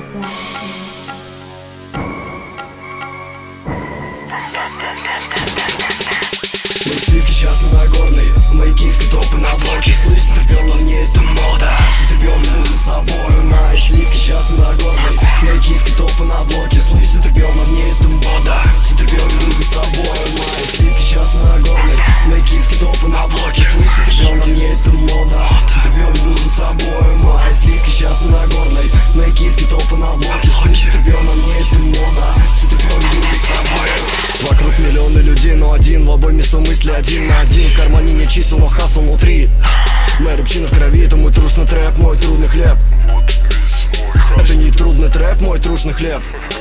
Мои сливки сейчас на Нагорной, мои киски топы на блоке. Слышь, терпел, но мне это мода. Все терпел, веду за собой. Мои сливки сейчас на Нагорной, мои киски топы на блоке. Слышь, терпел, но мне это мода. Все терпел, веду за собой. Мои сливки сейчас на Нагорной, мои киски топы на блоке. Слышь, терпел, но мне это мода. Все терпел, веду за собой. Мои сливки сейчас на Нагорной, мои киски топы на блоке. Слышь, терпел, но мне это мода. Все терпел, веду за собой. Вокруг миллионы людей, но один в обойме 100 мыслей, один на один. В кармане не чисел, но хасл внутри. Моя рыбчина в крови, это мой трушный трэп, мой трудный хлеб. Это не трудный трэп, мой трушный хлеб.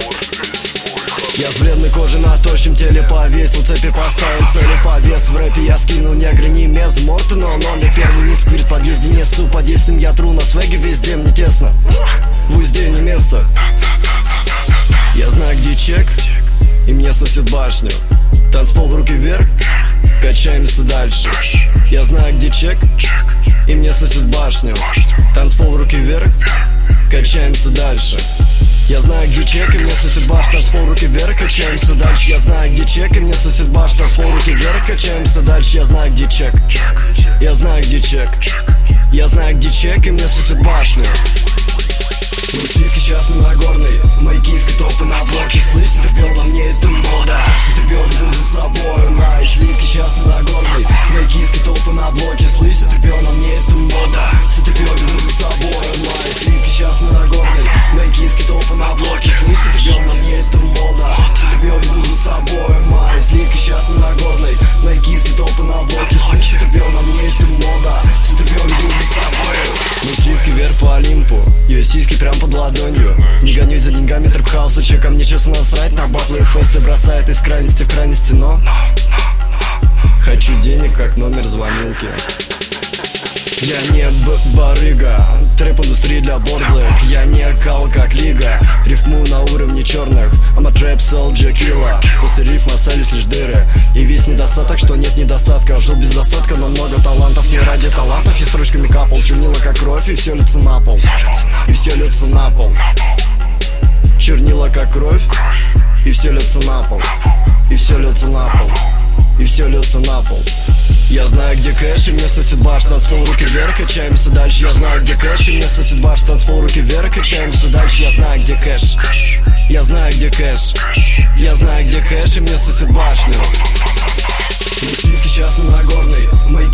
Я с бледной кожей на тощем теле повесил цепи, поставил цели по весу. В рэпе я скинул негры, не мез морты, но номер первый не сквирт. В подъезде несу, под действием я тру на свеге, везде мне тесно. В узде не место. Я знаю, где чек, и мне сносит башню. Танцпол в руки вверх, качаемся дальше. Я знаю, где чек, и мне сносит башню. Танцпол в руки вверх, качаемся дальше. Я знаю, где чек, и мне сносит баш. Танцпол руки вверх, качаемся дальше. Я знаю, где чек, и мне сносит баш. Танцпол руки вверх, качаемся дальше. Я знаю, где чек. Я знаю, где чек. Я знаю, где чек, и мне сносит башню. Мои сливки сейчас на Нагорной, мои киски топы на блоке. Слышь, терпел, но мне это мода. Все терпел, веду за собой. Мои сливки сейчас на Нагорной, мои киски топы на блоке. Слышь, терпел, но мне это мода. Все терпел, веду за собой. Мои сливки сейчас на Нагорной, мои киски топы на блоке. Слышь, терпел, но мне это мода. Все терпел, веду за собой. Мои сливки сейчас на Нагорной, мои киски топы на блоке. Слышь, терпел, но мне это мода. Все терпел, веду за собой. Мои сливки вверх по Олимпу, ее сиськи прям под ладонью. Не гонюсь за деньгами трэп-хаусу, чеком мне честно насрать. На батлы и фесты бросает из крайности в крайности, но хочу денег, как номер звонилки. Я не барыга, трэп-индустрия для борзых. Я не кал, как лига, рифмую на уровне черных. I'm a trap soldier killer. После рифма остались лишь дыры и весь недостаток, что нет недостатка. Жил без достатка, но много талантов. Не ради талантов я строчками капал. Чернила как кровь, и все льется на пол. И все льется на пол. Чернила как кровь, и все льется на пол. И все льется на пол. И все льется на пол. Я знаю, где кэш, и мне сносит баш. Танцпол руки вверх, качаемся дальше. Я знаю, где кэш, и мне сносит баш. Танцпол руки вверх, качаемся дальше. Я знаю, где кэш. Я знаю, где кэш. Я знаю, где кэш, и мне сносит башню. Мои сливки сейчас на Нагорной, мои